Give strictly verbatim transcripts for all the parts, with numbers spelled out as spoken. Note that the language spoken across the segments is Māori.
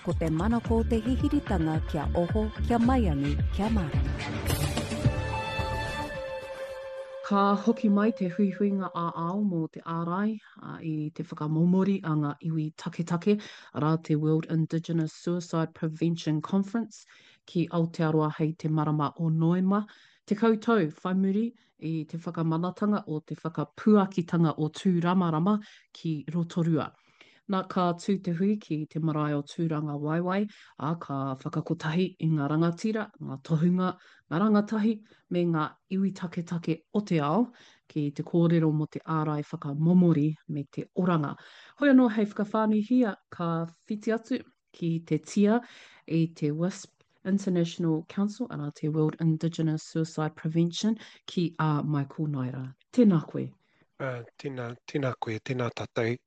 ko te manako te hihiritanga kia oho, kia maiangi, kia marama. Ka hoki mai te huihuinga a ao mō te ārai uh, i te whakamomori a ngā iwi taketake rā te World Indigenous Suicide Prevention Conference ki Aotearoa hei te marama o Noema. Te koutou whai muri i te whakamanatanga o te whakapuakitanga o tū ramarama ki Rotorua. Nā ka tū te hui ki te marae o tūranga waiwai, a ka whakakotahi i ngā rangatira, ngā tohunga, ngā rangatahi, me ngā iwi taketake o te ao, ki te kōrero mo te ārai whakamomori me te oranga. Hoi anō hei whakawhānuhia ka whiti atu ki te tia i te W I S P International Council ana te World Indigenous Suicide Prevention ki a Michael Naira. Tēnā koe. Uh, tēnā, tēnā koe, tēnā tātou.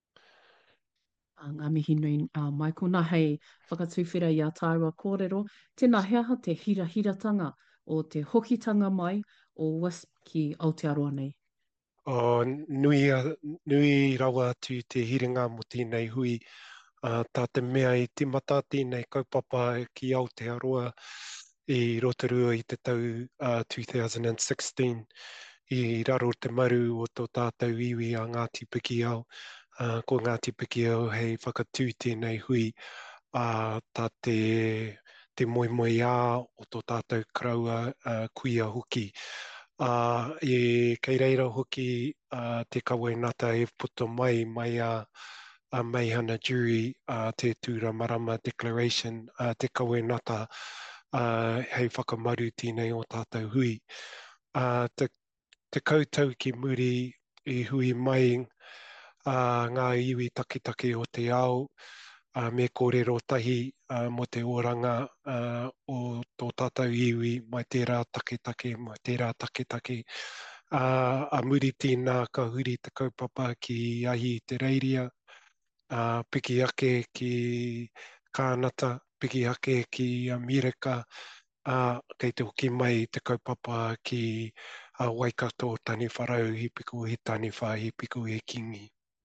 Uh, ngā mihi nui uh, Michael, nā hei whakatuwhera i a Tāua kōrero, tēnā heaha te hirahiratanga o te hokitanga mai o W I S P ki Aotearoa nei. O, nui, a, nui rawa atu te hiringa mo tēnei hui. Uh, tā te mea i te mata tēnei kaupapa ki Aotearoa i Rotorua i te tau uh, two thousand sixteen. I raro te maru o tō tātou iwi a Ngāti Pikiau. Uh, ko Ngāti Pikiau hei whakatū tēnei hui uh, tā te, te moi moi ā o tō tātou kraua uh, kuia hoki. Uh, e kei reira hoki uh, te kawainata e puto mai mai a uh, Meihana Jury uh, te Tura Marama Declaration, uh, te kawainata uh, hei whakamaru tēnei o tātou hui. Uh, te, te koutou ki muri i hui mai uh, ngā iwi takitaki o te ao, uh, me kōrero tahi uh, mo te oranga uh, o tō tātou iwi mai tērā takitaki, mai tērā takitaki. Uh, a muri tēnā ka huri te kaupapa ki ahi te reiria, uh, piki ake ki kānata, piki ake ki Amerika, uh, kei te hoki mai te kaupapa ki uh, Waikato tani wharau, hi piku he tani wha, hi piku he kingi.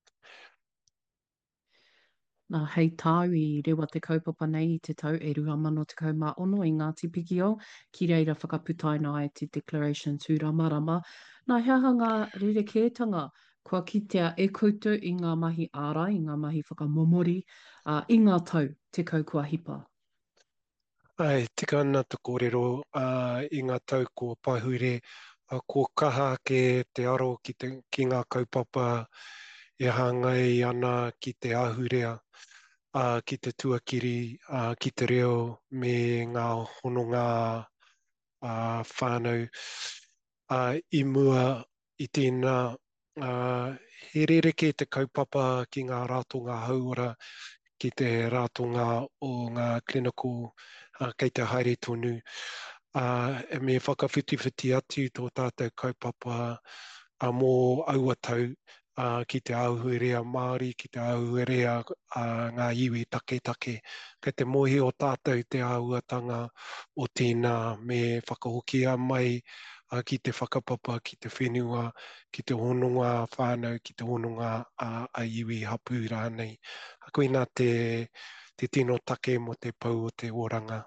Nā hei tāu i rewa te kaupapa nei i te tau e rua mano te kaumā ono i Ngāti Pikiau, ki reira whakaputaina ai te Declaration tū Ramarama. Nā heaha ngā rerekētanga kua kitea e koutou i ngā mahi ārai, i ngā mahi whakamomori, uh, i ngā tau te kaukua hipa. Ai, tika ana te kōrero uh, i ngā tau ko pahure, uh, ko kaha ke te aro ki, te, ki ngā kaupapa e hāngai ana ki te ahurea, uh, ki te tuakiri, uh, ki te reo me ngā hononga uh, whānau. Uh, I mua i tēnā, uh, he rereke te kaupapa ki ngā rātonga hauora, ki te rātonga o ngā clinical uh, kei te haere tonu. Uh, e me whakawhitiwhiti atu tō tātou kaupapa uh, mō auatau uh, ki te auhurea Māori, ki te auhurea uh, ngā iwi take take. Kei te mohi o tātou te auatanga o tēnā me whakahokia mai uh, ki te whakapapa, ki te whenua, ki te hononga whānau, ki te hononga uh, a iwi hapu rānei. A koe nā te, te tino take mo te pau o te oranga.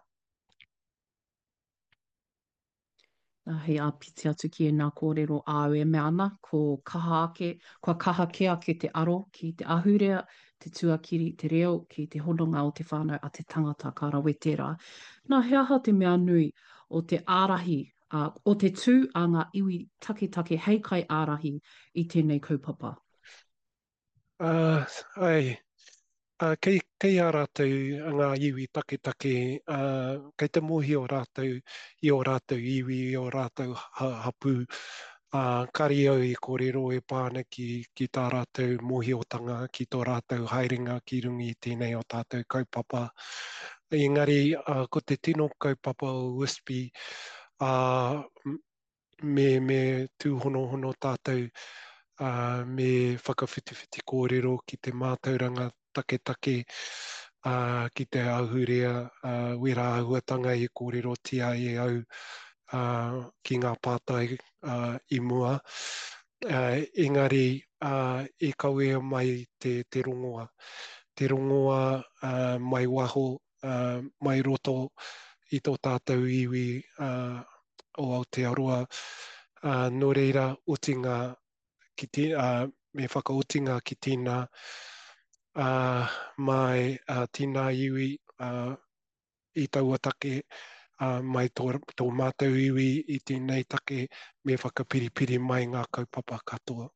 Nā hei āpiti atu ki e nā kōrero āu e mea ana, ko kaha ake, kua kaha ke ake te aro ki te ahurea, te tuakiri, te reo, ki te hononga o te whānau a te tangata ka rawetera. Nā heaha te mea nui o te ārahi, uh, o te tū a ngā iwi take take hei kai ārahi i tēnei kaupapa. Uh, ai, uh, kei, kei a rātou ngā iwi take take, uh, kei te mohi o rātou, i o rātou iwi, i o rātou ha, hapu, uh, kari au i kōrero e pāna ki, ki tā rātou mohi o tanga, ki tō rātou haerenga ki rungi i tēnei o tātou kaupapa. Engari, uh, ko te tino kaupapa o W I S P, uh, me, me tūhono hono tātou, Uh, me whakawhitiwhiti kōrero ki te mātauranga take take, uh, ki te ahurea, uh, wera ahuatanga i kōrero tia e au uh, ki ngā pātai uh, i mua. Uh, engari, uh, e kawea mai te, te rongoa. te rongoa uh, mai waho, uh, mai roto i tō tātou iwi uh, o Aotearoa. Uh, nō reira, utinga ki ti, uh, me whakautinga ki tīna uh, mai uh, tīna iwi uh, i taua take uh, mai tō, tō mātou iwi i tēnei take me whakapiripiri mai ngā kaupapa katoa.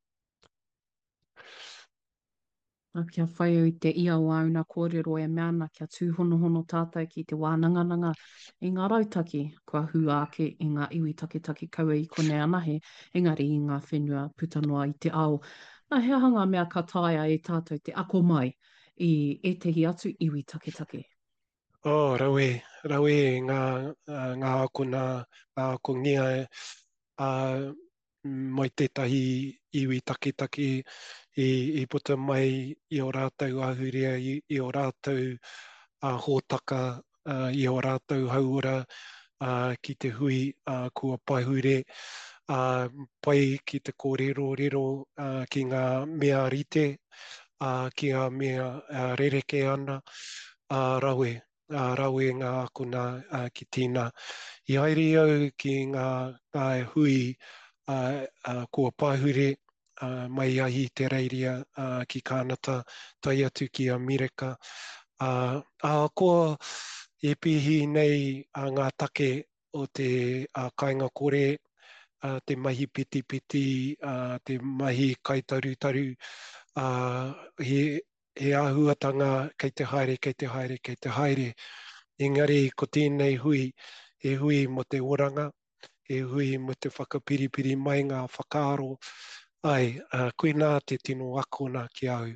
A kia whai o i te ia o auna kōrero e meana kia tūhonohono tātai ki te wānangananga i ngā rautaki kua hu ake i ngā iwi taketake kaua i konei anahe, engari i ngā whenua putanoa i te ao. Nā hea hanga mea ka taia e tātou te ako mai i e tehi atu iwi taketake. Oh, rawe, rawe ngā, uh, ngā ako nā, ngā ako ngia e, uh, mai tētahi iwi taketake i, i puta mai i o rātou ahurea, i, i o rātou uh, hōtaka, uh, i o rātou hauora uh, ki te hui uh, kua paihure, uh, pai ki te kōrero rero uh, ki ngā mea rite, uh, ki ngā mea uh, rereke ana, uh, rawe. Uh, rawe ngā akuna uh, ki tīna. I haere au ki ngā, ngā hui uh, uh, kua pāhure uh, mai ahi te reiria uh, ki Kānata, tai atu ki Amerika. Uh, uh, ko e pihi nei uh, ngā take o te uh, kāinga kore, uh, te mahi piti piti, uh, te mahi kaitarutaru, uh, he he āhuatanga kei te haere, kei te haere, kei te haere. Engari, ko tēnei hui, e hui mo te oranga, e hui mo te whakapiripiri mai ngā whakaaro. Ai, uh, koe nā te tino akona ki au.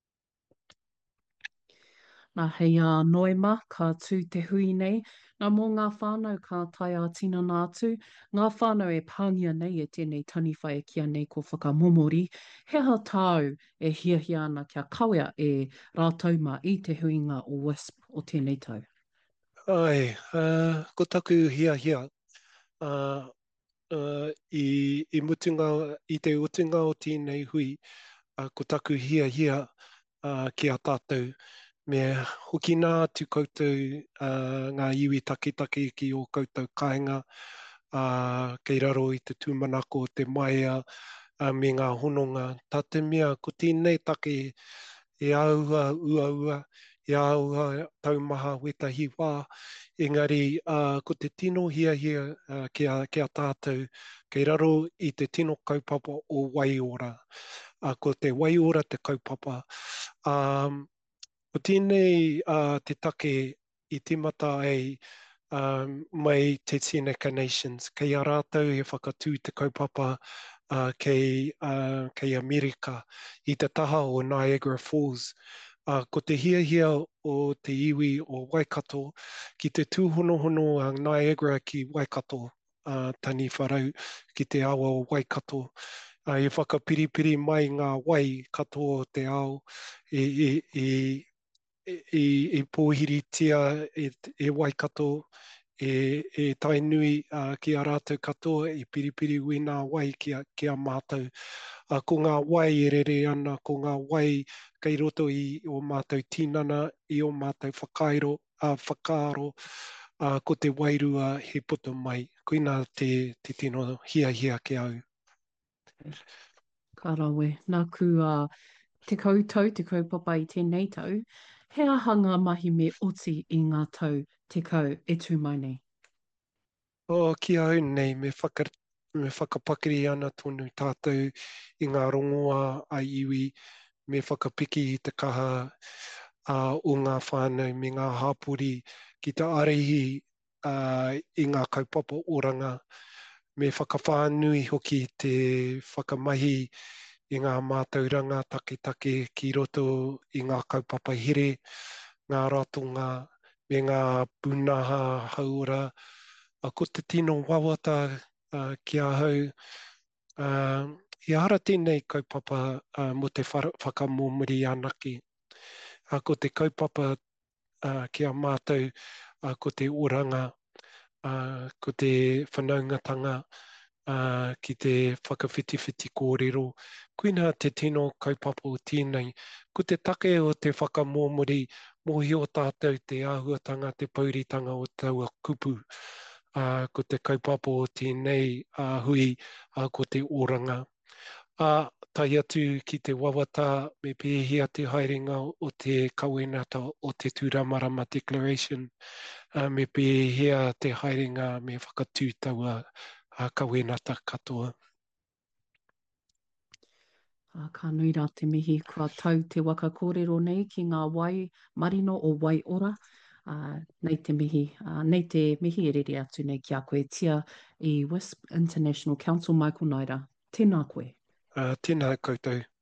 Nā hei a noema ka tū te hui nei, nā mō ngā whānau ka tai a tina nātu, ngā whānau e pāngia nei e tēnei taniwhai e kia nei ko whakamomori, he ha tāu e hiahia ana kia kawea e rātauma i te huinga o WISP o tēnei tau. Ai, uh, ko taku hia hia. Uh, uh, i, i, mutunga, I te utunga o tēnei hui, uh, ko taku hia hia uh, ki a tātou. Me hoki nā tu koutou uh, ngā iwi taketake ki o koutou kāinga, uh, kei raro i te tūmanako o te maia uh, me ngā hononga. Tā te mea, ko tēnei take e aua ua ua, e aua taumaha wetahi wā, engari uh, ko te tino hia hia uh, ki, a, ki a tātou, kei raro i te tino kaupapa o Waiora. Uh, ko te Waiora te kaupapa. Um, Ko tēnei uh, te take i timata ai um, mai te Seneca Nations, kei a rātou e whakatū te kaupapa uh, kei, uh, kei Amerika i te taha o Niagara Falls. Uh, ko te hiahia o te iwi o Waikato, ki te tūhonohono a Niagara ki Waikato, uh, tani wharau ki te awa o Waikato. Uh, e whakapiripiri mai ngā wai katoa o te ao i, i, i i, i pōhiritia e, e Waikato, e, e tainui uh, ki a rātou katoa, i piripiri ui nā wai ki a, ki a mātou. Uh, ko ngā wai e rere ana, ko ngā wai kei roto i o mātou tinana, i o mātou whakairo, uh, whakaaro, uh, ko te wairua he puto mai. Koina te, te tino hia hia ki au. Ka rawe, nā ku uh, te koutou, te kaupapa i tēnei tau, he ahanga mahi me oti i ngā tau te kau e tū mai nei. O, ki au nei, me, whakar, me whakapakiri ana tonu tātou i ngā rongoa a iwi, me whakapiki i te kaha uh, o ngā whānau, me ngā hāpuri ki te arehi uh, i ngā kaupapa oranga, me whakawhānui hoki te whakamahi i ngā mātauranga take take ki roto i ngā kaupapa here, ngā ratonga, me ngā punaha haura. A ko te tino wawata uh, ki a hau, uh, i ara tēnei kaupapa uh, mo te whakamomori anake. A ko te kaupapa uh, ki a mātou, a ko te oranga, uh, ko te whanaungatanga, uh, ki te whakawhitiwhiti kōrero. Kuina te tino kaupapa o tēnei. Ko te take o te whakamōmori mohi o tātou te āhuatanga, te pauritanga o taua kupu. Uh, ko te kaupapa o tēnei uh, hui uh, ko te oranga. A tai atu ki te wawata me pēhia te haerenga o te kawinata o te Tūramarama Declaration, uh, me pēhia te haerenga me whakatūtaua a kawinata katoa. Uh, ka nui rā te mihi, kua tau te waka kōrero nei ki ngā wai marino o wai ora. Uh, nei te mihi, uh, nei te mihi e rere atu nei ki a koe tia i W I S P International Council, Michael Naira. Tēnā koe. Uh, tēnā koutou.